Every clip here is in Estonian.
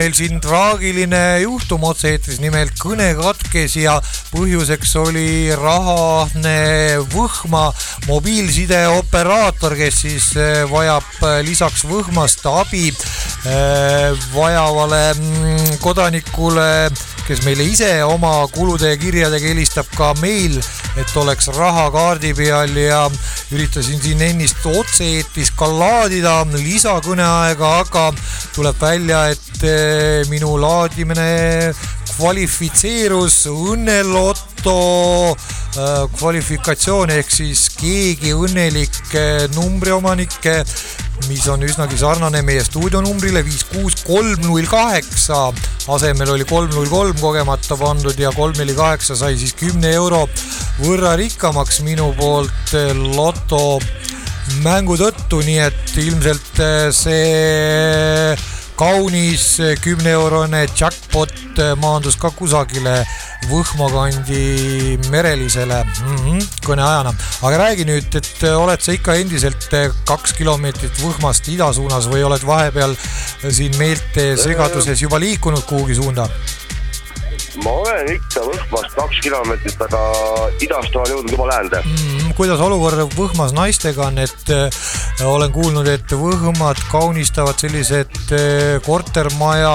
Meil siin traagiline juhtum otse-eetris, nimelt kõne katkes ja põhjuseks oli rahane Võhma mobiilsideoperaator, kes siis vajab lisaks Võhmast abi vajavale kodanikule, kes meile ise oma kulude ja kirjadega helistab ka meil, et oleks raha kaardi peal ja üritasin siin ennist otse-eetris ka laadida lisakõneaega, aga tuleb välja, et minu laadimine kvalifitseerus õnneloto kvalifikatsioon ehk siis keegi õnnelik numbriomanikke, mis on üsnagi sarnane meie stuudionumbrile 56308 asemel oli 303 kogemata pandud ja 348 sai siis 10 euro võrra rikkamaks minu poolt loto mängu tõttu, nii et ilmselt see kaunis 10 eurone jackpot maandus ka kusagile Võhma kandi merelisele kõneajana. Aga räägi nüüd, et oled sa ikka endiselt 2 kilomeetrit Võhmast ida suunas või oled vahepeal siin meelte segaduses juba liikunud kuhugi suunda? Ma olen ikka Võhmast 2 kilomeetrit, aga idast olen jõudnud juba läände. Kuidas olukord Võhmas naistega on, et olen kuulnud, et Võhmad kaunistavad sellised kortermaja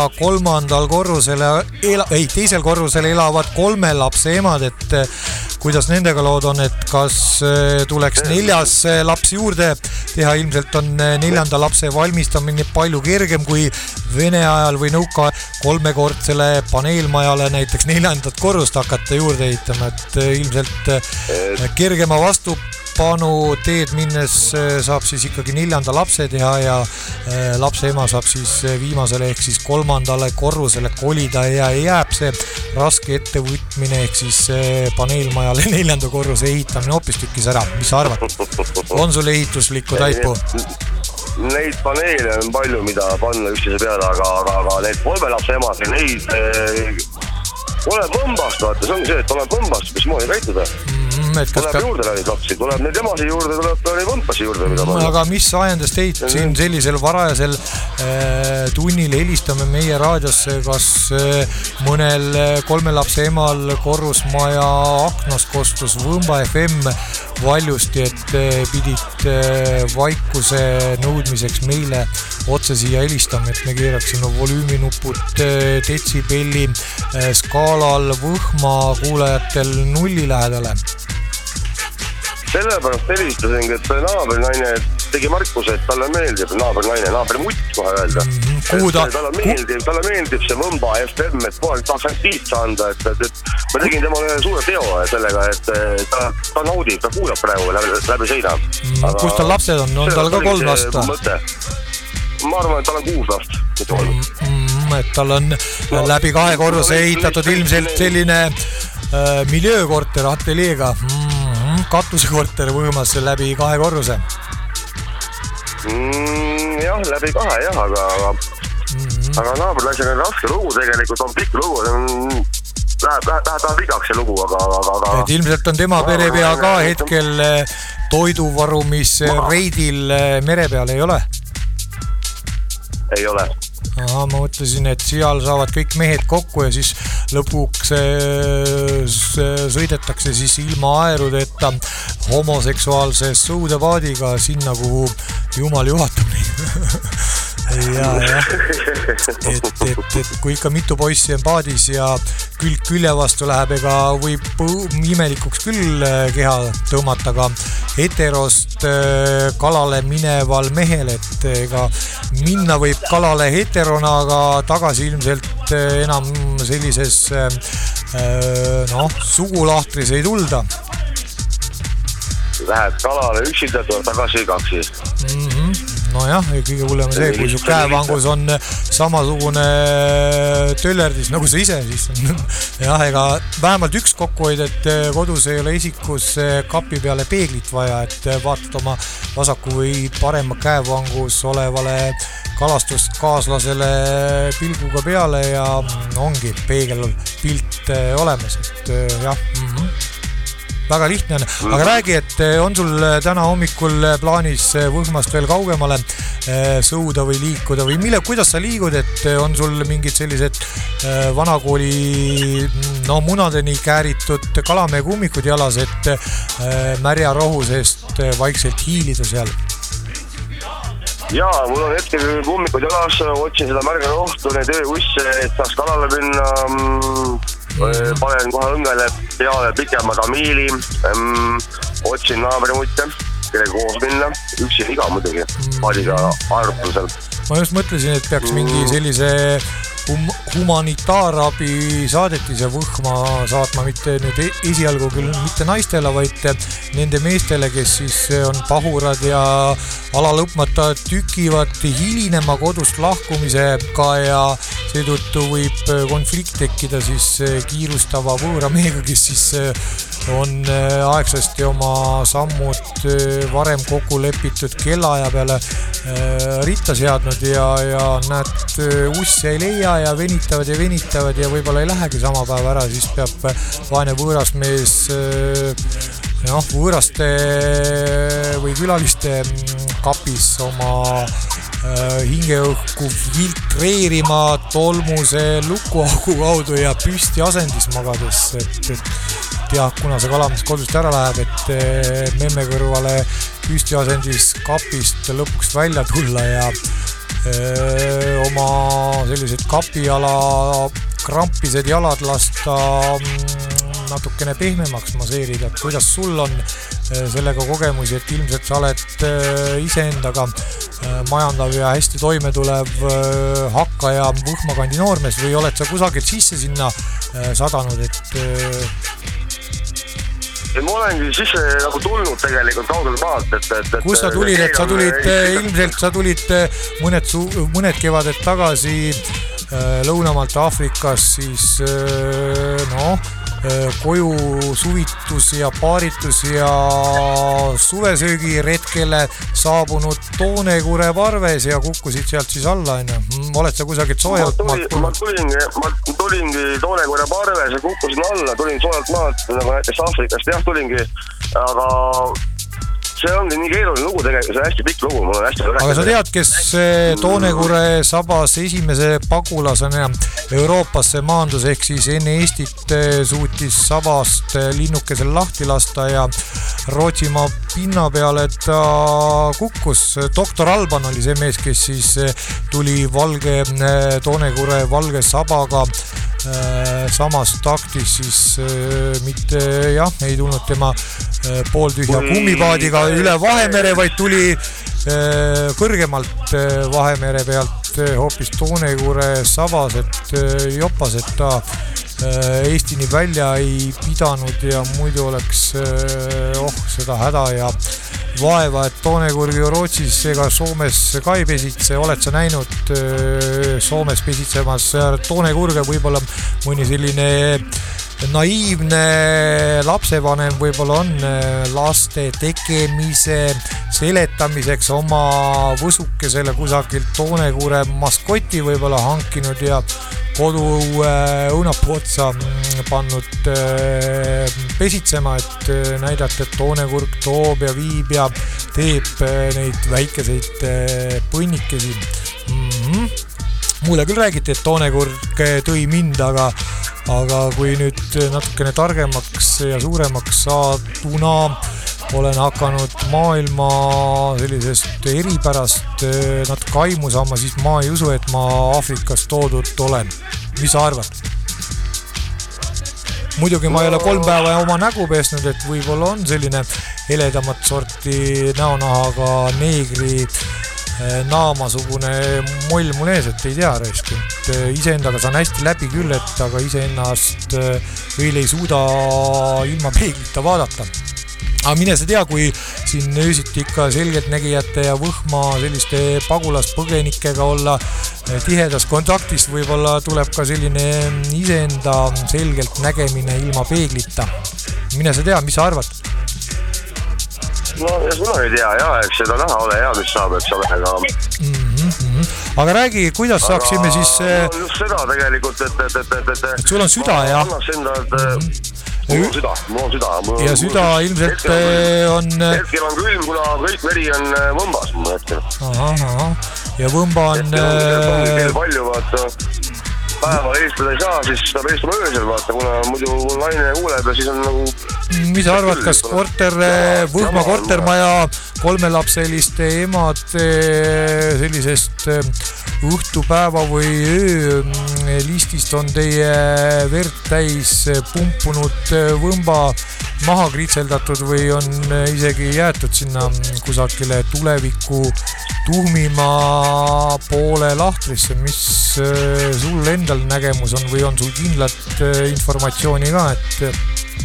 teisel korrusel elavad 3 lapse emad, et kuidas nendega lood on, et kas tuleks 4. laps juurde teha, ilmselt on 4. lapse valmistamine palju kergem kui Vene ajal või nõuka 3-kordsele paneelmajale näiteks 4. korrust hakata juurde ehitama, et ilmselt kergema vastupanu teed minnes saab siis ikkagi 4. lapse teha ja lapse ema saab siis viimasele ehk siis 3. korrusele kolida ja jääb see raske ettevõtmine ehk siis paneelmajale 4. korruse ehitamine hoopistükkis ära. Mis sa arvad? On sul ehituslikku taipu? Neid paneele on palju, mida panna üksteise peale, aga need 3 lapse emad, neid olen põmbast, vaata, see ongi see, et olen põmbast, mis moodi käituda. Tuleb juurde neid lapsi, tuleb neid emasi juurde, tuleb neid põmpasi juurde, mida panna. Aga mis ajendas teid siin sellisel varajasel tunnil helistame meie raadiosse, kas mõnel 3 lapse emal korrusmaja aknast kostus Võmba FM valjusti, et pidid vaikuse nõudmiseks meile otse siia helistama, et me keeraksime volüüminupud detsibelli skaalal Võhma kuulajatel 0 lähedale. Sellepärast helistasingi, et naabrinaine tegi märkuse, et talle meeldib naabrimutt kohe öelda. Talle meeldib see Võmba FM, et kohe tahaks ainult tiitsa anda, et ma tegin temale ühe suure teo sellega, et ta naudib, ta kuulab praegu läbi seina. Kus tal lapsed on? On tal ka 3 last? Ma arvan, et tal on 6 last. Et tal on läbi 2 korruse ehitatud ilmselt selline miljöökorter ateljeega. Katusekorter Võhmas läbi 2 korruse. Jah, läbi 2 jah, aga naabrilaisega on raske lugu tegelikult, on pikk lugu, läheb vigaks see lugu, aga... Et ilmselt on tema perepea ka hetkel toiduvarumis reidil mere peal, ei ole? Ei ole. Ma mõtlesin, et seal saavad kõik mehed kokku ja siis lõpuks sõidetakse siis ilma aerudeta homoseksuaalse sõudepaadiga sinna, kuhu jumal juhatab neid. Et kui ikka mitu poissi on paadis ja külg külje vastu läheb, ega võib imelikuks küll keha tõmmata ka heterost kalale mineval mehel, et ega minna võib kalale heterona, aga tagasi ilmselt enam sellises sugulahtris ei tulda. Lähed kalale üksilda, tuleb tagasi kaksi. Nojah, kõige hullem see, kui su käevangus on samasugune töllerdis, nagu sa ise, siis jah, ega vähemalt üks kokkuhoid, et kodus ei ole isikus kapi peale peeglit vaja, et vaatad oma vasaku või parema käevangus olevale kalastuskaaslasele pilguga peale ja ongi peegelpilt olemas, et jah, väga lihtne on, aga räägi, et on sul täna hommikul plaanis Võhmast veel kaugemale sõuda või liikuda või kuidas sa liigud, et on sul mingid sellised vanakooli munadeni kääritud kalamehe kummikud jalas, et märja rohu seest vaikselt hiilida seal? Jaa, mul on hetkel kummikud jalas, otsin seda märga rohtu, neid ööusse, et saaks kalale minna, panen kohe õngele peale pikema tamiili, otsin naabrimutte, kellega koos minna, üksi iga muidugi, paadiga aerutusel. Ma just mõtlesin, et peaks mingi sellise humanitaarabi saadetise võhma saatma, mitte nüüd esialgu küll mitte naistele, vaid nende meestele, kes siis on pahurad ja ala lõpmata tükivad hilinema kodust lahkumisega ja seetõttu võib konflikt tekkida siis kiirustava võõra mehega, kes siis on aegsasti oma sammud varem kokku lepitud kellaaja peale ritta seadnud ja näed, usse ei leia ja venitavad ja võib-olla ei lähegi sama päev ära, siis peab vaene võõras mees võõraste või külaliste kapis oma hingeõhku filtreerima tolmuse lukuaugu kaudu ja püsti asendis magades, et tea, kuna see kalamees kodust ära läheb, et memme kõrvale püsti asendis kapist lõpuks välja tulla ja oma sellised kapiala krampised jalad lasta natukene pehmemaks maseerida, et kuidas sul on sellega kogemusi, et ilmselt sa oled iseendaga majandav ja hästi toime tulev hakkaja võhmakandi noormees või oled sa kusagilt sisse sinna sadanud, et ma olengi sisse nagu tulnud tegelikult kaugelt maalt, et kus sa tulid, et ilmselt sa tulid mõned kevaded tagasi lõunamaalt Aafrikas siis koju suvitus ja paaritus ja suvesöögi retkele saabunud Toonekure parves ja kukkusid sealt siis alla, oled sa kusagilt soojalt maalt tulnud? Ma tulingi Toonekure parves ja kukkusin alla, tulin soojalt maalt, nagu näiteks Aafrikast tulingi, aga see ongi nii keeruline lugu tegelikult, see on hästi pikk lugu, mul on hästi aga sa tead, kes Toonekure sabas esimese pagulasena Euroopasse maandus, ehk siis enne Eestit suutis sabast linnukesel lahti lasta ja Rootsimaa pinna peale ta kukkus. Doktor Alban oli see mees, kes siis tuli valge Toonekure valge sabaga samas taktis siis mitte ei tulnud tema pooltühja kummipaadiga üle Vahemere, vaid tuli kõrgemalt Vahemere pealt hoopis Toonekure sabas, et jopas, et ta Eestini välja ei pidanud ja muidu oleks seda häda ja vaeva, et Toonekuri Rootsis ega Soomes ka ei pesitse. Oled sa näinud Soomes pesitsemas Toonekurge, võib-olla mõni selline naiivne lapsevanem võib-olla on laste tegemise seletamiseks oma võsukesele kusagilt Toonekure maskoti võib-olla hankinud ja kodu õunapuu otsa pannud pesitsema, et näidata, et Toonekurg toob ja viib ja teeb neid väikeseid põnnikesi. Mulle küll räägiti, et Toonekurg tõi mind, aga kui nüüd natukene targemaks ja suuremaks saaduna olen hakanud maailma sellisest eripärast natuke aimu saama, siis ma ei usu, et ma Aafrikast toodud olen. Mis sa arvad? Muidugi ma ei ole 3 päeva oma nägu pesnud, et võib-olla on selline heledamat sorti näonahaga neegri naamasugune moll mul ees, et ei tea raisk, et iseendaga saan hästi läbi küll, et aga iseennast veel ei suuda ilma peeglita vaadata. Aga mine sa tea, kui siin öösiti ikka selgeltnägijate ja võhma selliste pagulaspõgenikega olla tihedas kontaktis, võib-olla tuleb ka selline iseenda selgelt nägemine ilma peeglita. Mine sa tea, mis sa arvad? No ja sina ei tea, eks seda näha ole hea, mis saab, eks ole, aga räägi, kuidas saaksime siis just seda tegelikult, et sul on süda, jah? mul on süda. Ja süda ilmselt on... Hetkel on külm, kuna kõik veri on võmbas mul hetkel. Aha. Ja võmba on... Hetkel on palju, vaata. Päeva helistada ei saa, siis saab helistama öösel, vaata, kuna muidu naine kuuleb ja siis on nagu... Mis arvad, kas Võhma kortermaja 3-lapseliste emad sellisest õhtupäeva või öö listist on teie verd täis pumpunud võmba maha kritseldatud või on isegi jäetud sinna kusagile tuleviku tuhmima poole lahtrisse, mis sul endal nägemus on või on sul kindlat informatsiooni ka, et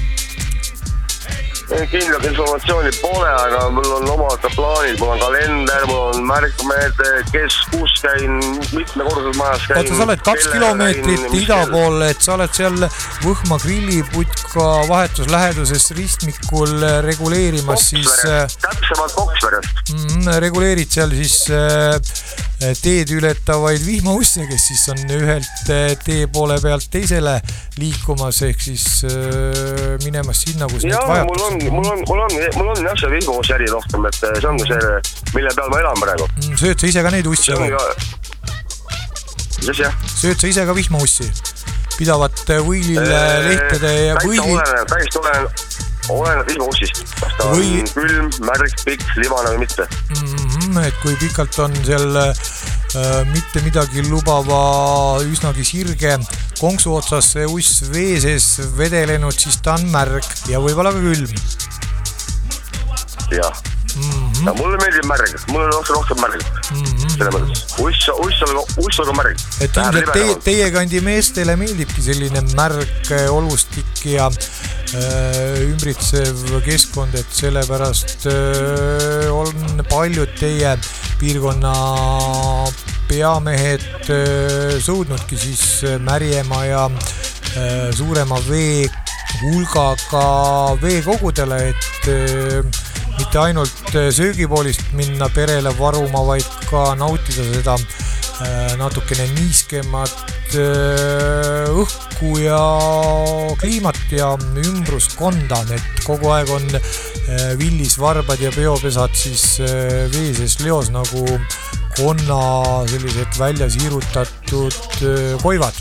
kindlat informatsiooni pole, aga mul on omad plaanid, mul on kalender, mul on märkmed, kus käin, mitmekordselt majas käin. Oota, sa oled 2 kilomeetrit ida pool, et sa oled seal Võhma grilliputka vahetusläheduses ristmikul reguleerimas siis... Täpsemalt Koksverest. Reguleerid seal siis teed ületavaid vihmausse, kes siis on ühelt tee poole pealt teisele liikumas, ehk siis minemas sinna, kus neid vajatakse. Mul on jah see vihmaus äri rohkem, et see ongi see, mille peal ma elan praegu. Sööd sa ise ka neid ussi või? Mis jah? Sööd sa ise ka vihmaussi? Pidavat võilil lehtede ja võili... Täiesti oleneb vihmaussist. Kas ta on külm, märg, pikk, limane või mitte. Et kui pikalt on seal mitte midagi lubava üsnagi sirge konksu otsas see uss vee sees vedelenud, siis ta on märg ja võib-olla ka külm. Jah. Ja mulle meeldib märg, mulle on rohkem märg. Selle mõttes. Uss on ka märg. Et ilmselt teie kandi meestele meeldibki selline märg olustik ja ümbritsev keskkond, et sellepärast on paljud teie piirkonna peamehed suudnudki siis märjema ja suurema vee hulgaga veekogudele, et mitte ainult söögipoolist minna perele varuma, vaid ka nautida seda natukene niiskemat õhku ja kliimat ja ümbruskonda, et kogu aeg on villisvarbad ja peopesad siis vee sees leos nagu konna sellised välja siirutatud koivad.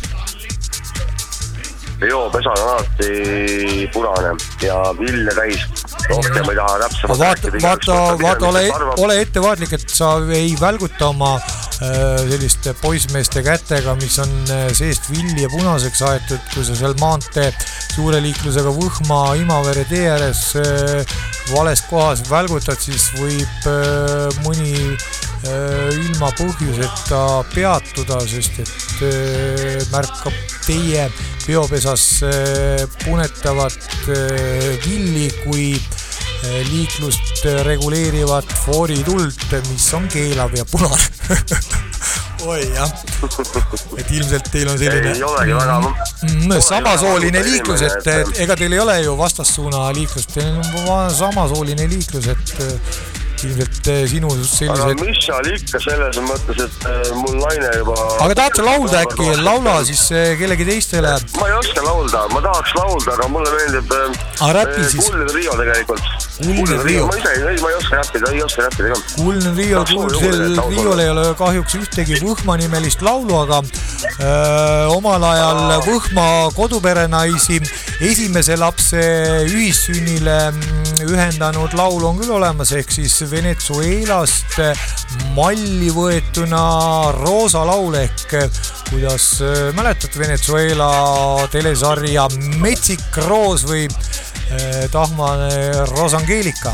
Peopesa on alati punane ja vilja täis. Rohkem ei taha täpsemalt vaata, ole ettevaatlik, et sa ei välguta oma selliste poismeeste kätega, mis on seest vilja punaseks aetud, kui sa seal maantee suure liiklusega Võhma Imavere tee ääres vales kohas välgutad, siis võib mõni ilma põhjuseta peatuda, sest et märkab teie peopesas punetavat villi kui liiklust reguleerivat foorituld, mis on keelav ja punane. Oi jah, et ilmselt teil on selline samasooline liiklus, et ega teil ei ole ju vastassuuna liiklust, teil on samasooline liiklus, et ilmselt sinus sellised... Aga mis seal ikka selles mõttes, et mul naine juba... Aga tahad sa laulda äkki? Laula siis kellegi teistele? Ma ei oska laulda, ma tahaks laulda, aga mulle meeldib Kuulne Rio tegelikult. Kuulne Rio? Ma ei oska räppida ka. Kuulne Rio, Riol ei ole kahjuks ühtegi Võhma nimelist laulu, aga omal ajal Võhma koduperenaisi esimese lapse ühissünnile ühendanud laul on küll olemas, ehk siis Venezuelast malli võetuna Roosa laul, ehk kuidas mäletad Venezuela telesarja Metsik Roos või tahmane Rosangeelika?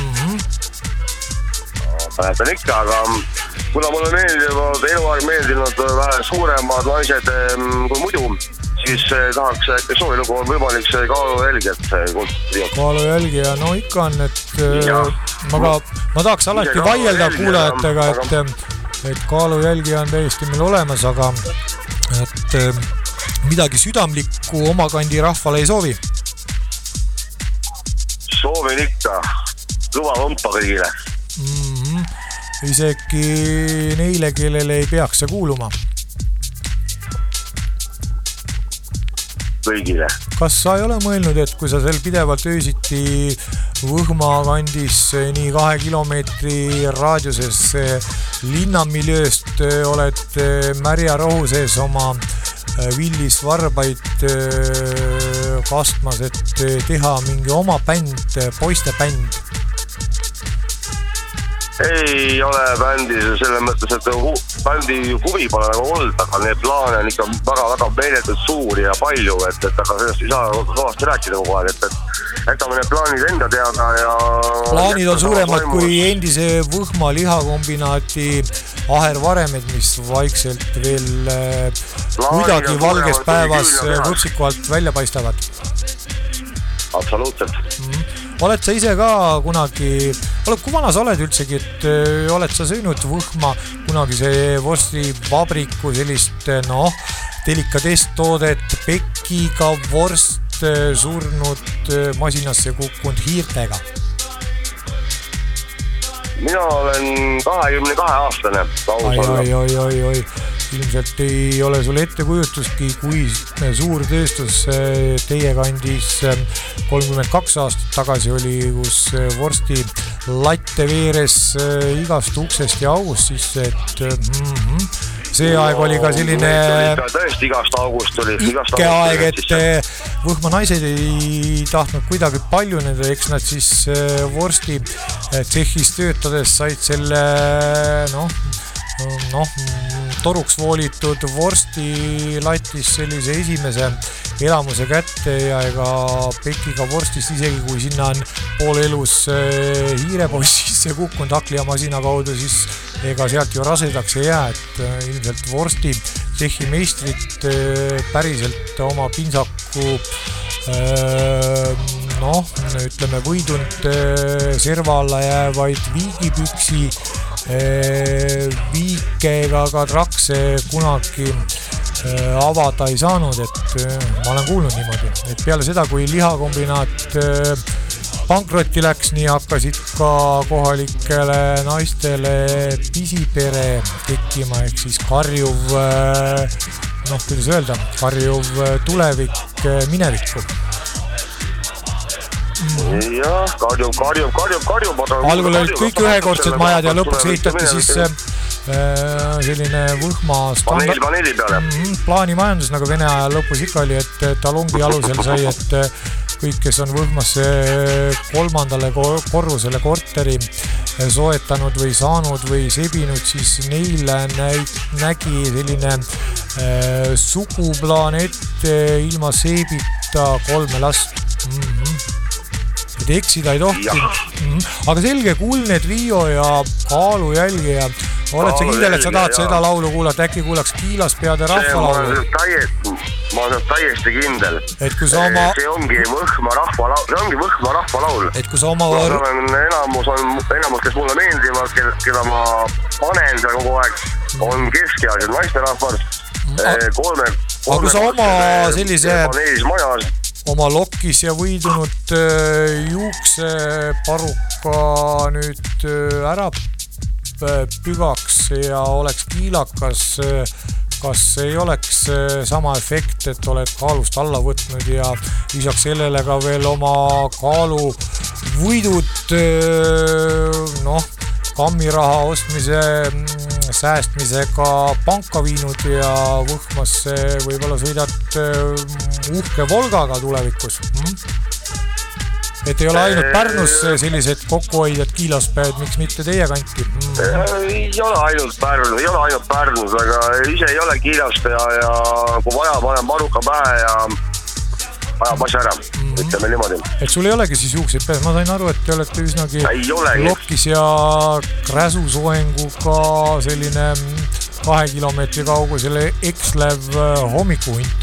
Mäletan ikka, aga kuna mulle meeldivad eluaeg meeldinud vähe suuremad naised kui muidu, siis tahaks äkki soovilugu on võimalik see Kaalujälgi, et Kaalujälgi ja no ikka on, et ma tahaks alati vaielda kuulajatega, et Kaalujälgi on täiesti meil olemas, aga et midagi südamlikku oma kandi rahvale ei soovi. Soovin ikka luba võmpa kõigile. Isegi neile, kellele ei peaks see kuuluma. kõigile. Kas sa ei ole mõelnud, et kui sa seal pidevalt öösiti Võhma kandis nii 2 kilomeetri raadiuses linnamiljööst oled märja rohu sees oma villisvarbaid kastmas, et teha mingi oma bänd, poistebänd? Ei ole bändis selles mõttes, et bändi huvi pole nagu olnud, aga need plaane on ikka väga meeletult suuri ja palju, et aga sellest ei saa kõvasti rääkida kogu aeg, et jätame need plaanid enda teada ja... Plaanid on suuremad kui endise Võhma lihakombinaati ahervaremed, mis vaikselt veel kuidagi valges päevas võpsiku alt välja paistavad. Absoluutselt. Oled sa ise ka kunagi, kui vana sa oled üldsegi, et oled sa söönud Võhma kunagi see vorstivabriku sellist delikatesstoodet pekiga vorst surnud masinasse kukkunud hiirtega? Mina olen 22-aastane. Oi. Ilmselt ei ole sul ettekujutustki, kui suur tööstus teie kandis 32 aastat tagasi oli, kus vorsti latte veeres igast uksest ja august sisse, et see aeg oli ka selline tõesti igast august tuli ikke aeg, et Võhma naised ei tahtnud kuidagi palju nende, eks nad siis vorsti tsehhis töötades said selle toruks voolitud vorsti latis sellise esimese elamuse kätte ja ega pekiga vorstist isegi kui sinna on pool elus hiirepoiss sisse kukkunud haklijamasina kaudu, siis ega sealt ju rasedaks ei jää, et ilmselt vorsti tsehhi meistrit päriselt oma pintsaku ütleme võidunud serva alla jäävaid viigipüksi viikega ka trakse kunagi avada ei saanud, et ma olen kuulnud niimoodi, et peale seda, kui lihakombinaat pankrotti läks, nii hakkasid ka kohalikele naistele pisipere tekkima, ehk siis karjuv, kuidas öelda, karjuv tulevik minevikku. Jah, karjub. Algul olid kõik ühekordsed majad ja lõpuks ehitati siis selline Võhma standard paneeli peale. Plaanimajandus, nagu Vene ajal lõpus ikka oli, et talongi alusel sai, et kõik, kes on Võhmasse 3. korrusele korteri soetanud või saanud või sebinud, siis neile nägi selline suguplaan ette ilma seebita 3 last. Et eksida ei tohti. Aga selge, kuulne trio ja kaalujälgi ja oled sa kindel, et sa tahad seda laulu kuulata, äkki kuulaks Kiilaspeade rahvalaulu? Ma olen täiesti kindel. Et kui sa oma... See ongi Võhma rahvalaul. Et kui sa oma... Enamus, kes mulle meeldivad, keda ma panen seal kogu aeg, on keskealised naisterahvad. Aga kui sa oma sellise... oma lokkis ja võidunud juukseparuka nüüd ära pügaks ja oleks kiilakas, kas ei oleks sama efekt, et oled kaalust alla võtnud ja lisaks sellele ka veel oma kaalu võidud kammiraha ostmise säästmisega panka viinud ja Võhmasse võib-olla sõidad uhke Volgaga tulevikus. Et ei ole ainult Pärnus sellised kokkuhoidjad Kiilaspead, miks mitte teie kanti? Ei ole ainult Pärnus, aga ise ei ole Kiilaspea ja kui vaja, panen paruka pähe ja ajab asja ära, ütleme niimoodi. Et sul ei olegi siis juukseid peas, ma sain aru, et te olete üsnagi lokis ja kräsusoenguga selline 2 kilomeetri kaugusele ekslev hommikuhunt.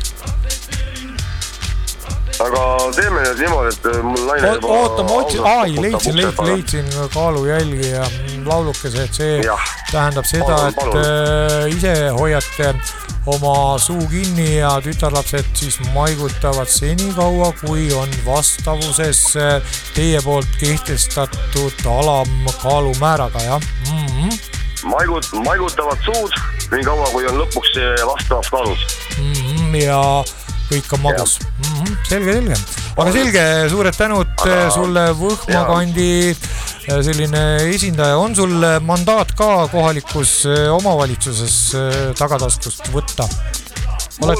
Aga teeme nüüd niimoodi, et mul naine juba... leidsin kaalujälgi ja laulukese, et see tähendab seda, et ise hoiate oma suu kinni ja tütarlapsed siis maigutavad senikaua, kui on vastavuses teie poolt kehtestatud alamkaalumääraga, jah? Maigutavad suud nii kaua, kui on lõpuks vastavas kaalus. Ja kõik on magus. Selge. Aga selge, suured tänud sulle Võhma kandi selline esindaja. On sul mandaat ka kohalikus omavalitsuses tagataskust võtta? Mul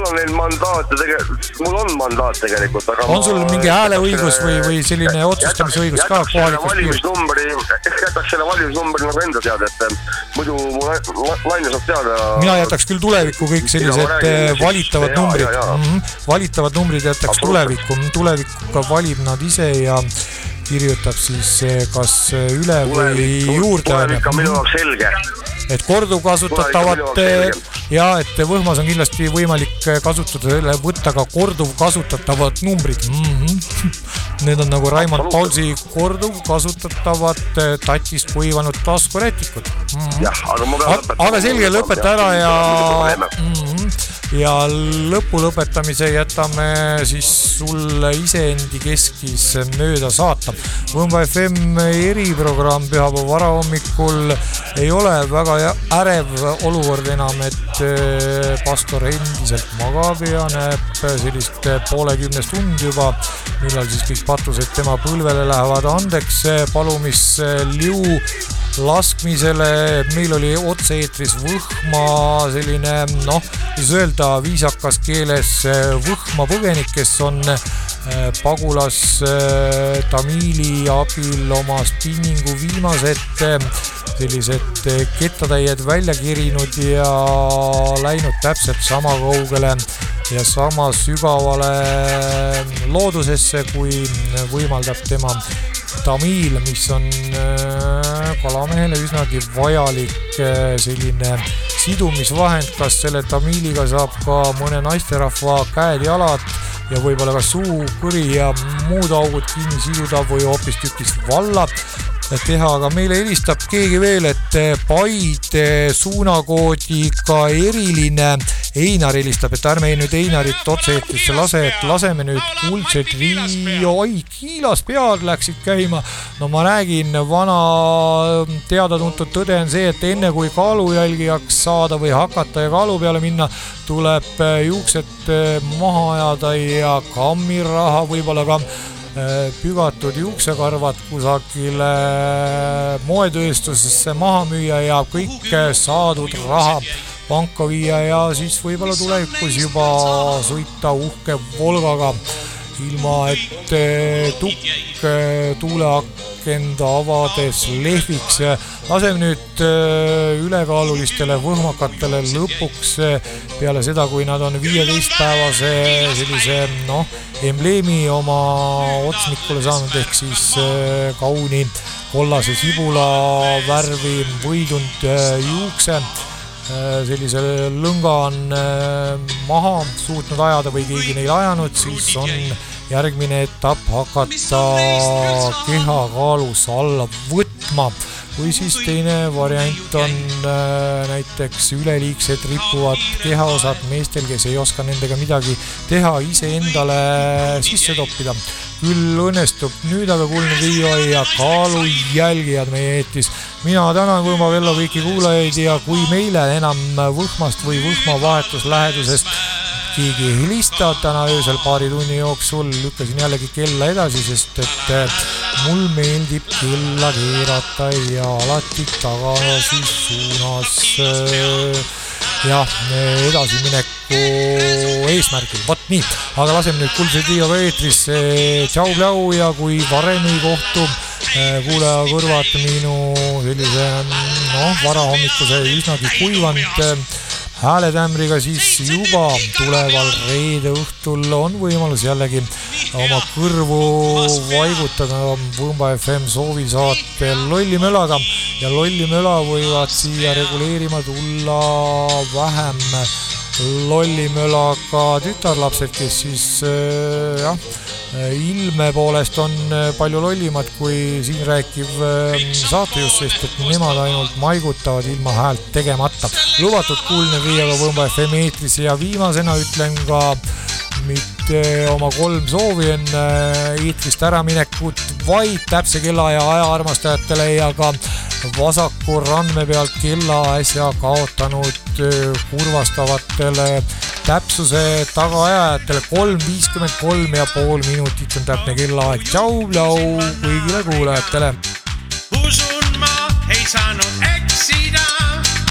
on mandaat tegelikult, aga on sul mingi hääleõigus või selline otsustamisõigus ka kohalikus piiris? Jätaks selle valimisnumbri nagu enda teada, et muidu mu laine saab teada. Mina jätaks küll tulevikku kõik sellised valitavad numbrid. Valitavad numbrid jätaks tulevikuga valib nad ise ja kirjutab siis kas üle või juurde. Tulevik on minu jaoks selge. Et korduvkasutatavat ja et Võhmas on kindlasti võimalik kasutada, võtta ka korduvkasutatavad numbrid. Need on nagu Raimond Paulsi korduvkasutatavad tatist kuivanud taskurätikud. Aga selge, lõpeta ära ja lõpu lõpetamise jätame siis sulle iseendi keskis mööda saata. Võmba FM eriprogramm pühapäeva varahommikul ei ole väga ärev olukord enam, et pastor endiselt magab ja näeb sellist 9:30 tund juba, millal siis kõik patused tema põlvele lähevad. Andeks palumisliu laskmisele. Meil oli otse-eetris Võhma selline, siis öelda viisakas keeles Võhma põgenik, kes on pagulas Tamiili abil oma spinningu viimased sellised kettatäied välja kirinud ja läinud täpselt sama kaugele ja sama sügavale loodusesse, kui võimaldab tema Tamiil, mis on kalamehele üsnagi vajalik selline sidumisvahend. Kas selle Tamiiliga saab ka mõne naisterahva käed-jalad ja võib-olla ka suu, kõri ja muud augud kinni siduda või hoopis tükist valla teha, aga meile helistab keegi veel, et Paide suunakoodiga eriline Einar helistab, et ärme nüüd Einarit otse-eetrisse lase, et laseme nüüd kuldsed kiilas pead läksid käima. No ma räägin, vana teada-tuntud tõde on see, et enne kui kaalujälgijaks saada või hakata ja kaalu peale minna, tuleb juuksed maha ajada ja kammiraha, võib-olla ka pügatud juuksekarvad kusagile moetööstusesse maha müüa ja kõik saadud raha panka viia ja siis võib-olla tulevikus juba sõita uhke Volgaga, ilma et tukk tuuleakenda avades lehviks. Laseme nüüd ülekaalulistele võhmakatele lõpuks peale seda, kui nad on 15-päevase sellise embleemi oma otsnikule saanud, ehk siis kauni kollase sibula värvi võidunud juukse. Sellise lõnga on maha suutnud ajada või keegi neil ajanud, siis on järgmine etapp hakata kehakaalus alla võtma. Või siis teine variant on näiteks üleliigsed rippuvad kehaosad meestel, kes ei oska nendega midagi teha, ise endale sisse toppida. Küll õnnestub nüüd aga kuulne Riio ja kaalujälgijad meie eetis. Mina tänan Võhma Vello kõiki kuulajaid ja kui meile enam Võhmast või Võhma vahetuslähedusest keegi helista täna öösel paari tunni jooksul, lükkasin jällegi kella edasi, sest et mul meeldib kella keerata ja alati tagasi suunas edasimineku eesmärgil. Vot nii, aga laseme nüüd kuldse Tiioga eetris. Tšau-pljau ja kui varem ei kohtu kuulaja kõrvad minu sellise varahommikuse üsnagi kuivanud hääletämbriga, siis juba tuleval reede õhtul on võimalus jällegi oma kõrvu vaigutada Võmba FM soovisaate Lollimölaga ja Lollimöla võivad siia reguleerima tulla vähem Lollimölaga tütarlapsed, kes siis ilme poolest on palju lollimad kui siin rääkiv saatejuht, sest et nemad ainult maigutavad ilma häält tegemata. Lubatud kuulne Riiaga Võmba FM eetris ja viimasena ütlen ka mitte oma 3 soovi enne eetrist äraminekut, vaid täpse kella ja aja armastajatele ja ka vasaku randme pealt kella äsja kaotanud kurvastavatele täpsuse tagaajajatele 3:53 ja pool minutit on täpne kellaaeg. Tšau, lau kõigile kuulajatele.